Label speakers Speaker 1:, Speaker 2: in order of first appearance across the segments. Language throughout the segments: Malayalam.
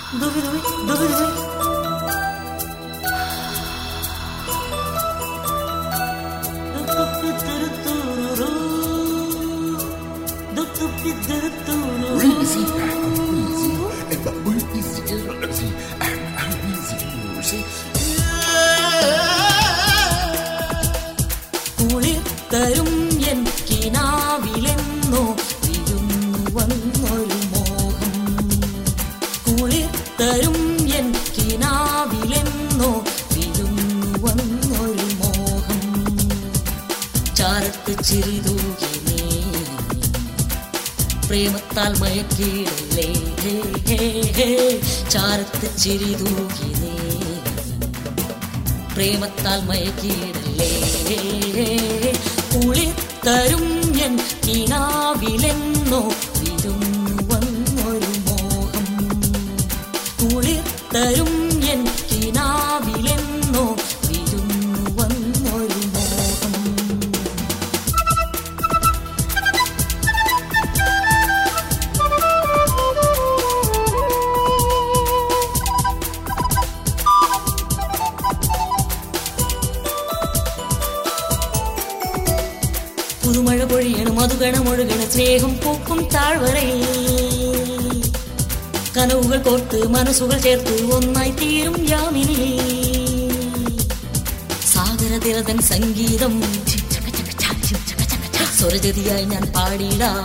Speaker 1: Dubi dubi, dubi dubi.
Speaker 2: Reezy, I'm Reezy, and my word is easy. I'm Reezy,
Speaker 1: കുളിർ തരും എൻ കിനാവിലെന്നോ വിരുന്നു വന്നൊരു മോഹം. കുളിർ തരും എൻ കിനാവിലെന്നോ വിരുന്നു വന്നൊരു മോഹം. ചാരത്ത് ചിരിതൂകി നീ പ്രേമത്താൽ മയക്കിയിടല്ലേ. ചാരത്ത് ചിരിതൂകി നീ പ്രേമത്താൽ മയക്കിയിടല്ലേ. കുളിർ തരും എൻ കിനാവിലെന്നോ വിരുന്നു വന്നൊരു മോഹം. കുളിർ തരും എൻ കിനാവിലെന്നോ വിരുന്നു വന്നൊരു മോഹം. പുതുമഴ പൊഴിയണം മധുഗണമൊഴുകണ സ്നേഹം പൂക്കും താഴ്വരയിൽ. കനവുകൾ കോർത്ത് മനസ്സുകൾ ചേർത്ത് ഒന്നായി തീരും യാമിനി. സാഗരതിരതൻ സംഗീതം സ്വരജതിയായി ഞാൻ പാടിടാം.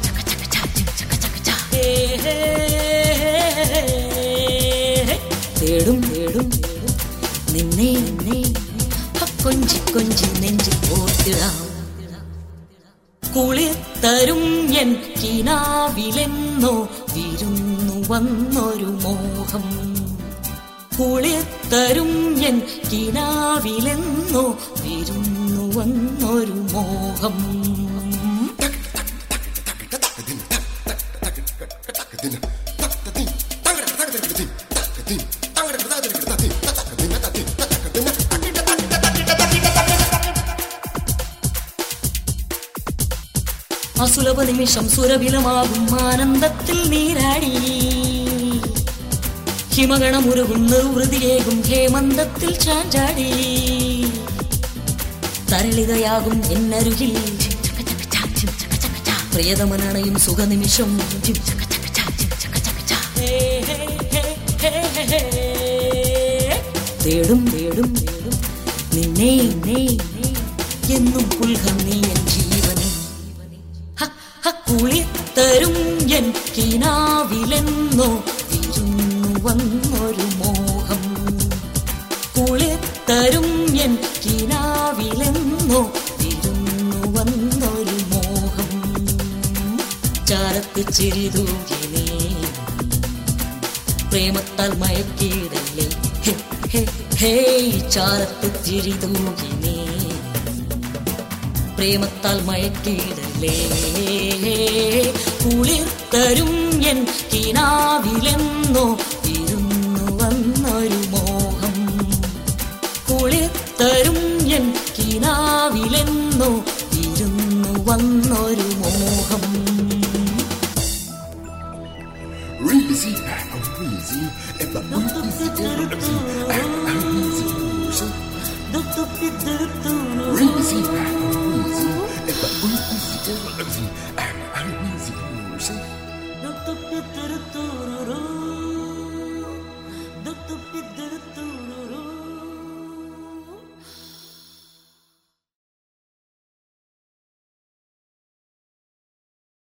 Speaker 1: തേടും തേടും നിന്നെ കൊഞ്ചി കൊഞ്ചി നെഞ്ചിൽ ഓർത്തിടാം. കുളിർ തരും എൻ കിനാവിലെന്നോ വിരുന്നു വന്നൊരു മോഹം. കുളിർ തരും എൻ കിനാവിലെന്നോ വിരുന്നു വന്നൊരു മോഹം. അസുലഭ നിമിഷം സുരഭിലമാകും ആനന്ദത്തിൽ നീരാടി. ഹിമഗണമുരുകും നിർവൃതിയേകും ഹേമന്തത്തിൽ ചാഞ്ചാടി. തരളികയാകും എന്നരുകിൽ പ്രിയതമനണയും സുഖനിമിഷം. തേടും തേടും നിന്നെ എന്നും പുൽകം നീ എൻ ജീവനെ. കുളിർ തരും എൻ കിനാവിലെന്നോ വിരുന്നു വന്നൊരു മോഹം. കുളിർ തരും എൻ കിനാവിലെന്നോ വിരുന്നു വന്നൊരു മോഹം. ചാരത്ത് ചിരിതൂകി നീ പ്രേമത്താൽ മയക്കിയിടല്ലേ. ചാരത്ത് ചിരിതൂകി നീ പ്രേമത്താൽ മയക്കിയിടല്ലേ. കുളിർ തരും എൻ കിനാവിലെന്നോ വിരുന്നു വന്നൊരു മോഹം. കുളിർ തരും എൻ കിനാവിലെന്നോ വിരുന്നു വന്നൊരു മോഹം.
Speaker 2: Reezy, I'm Reezy, and my word is easy. I'm Reezy, Reezy, I'm Reezy, and my word is easy. I'm Reezy.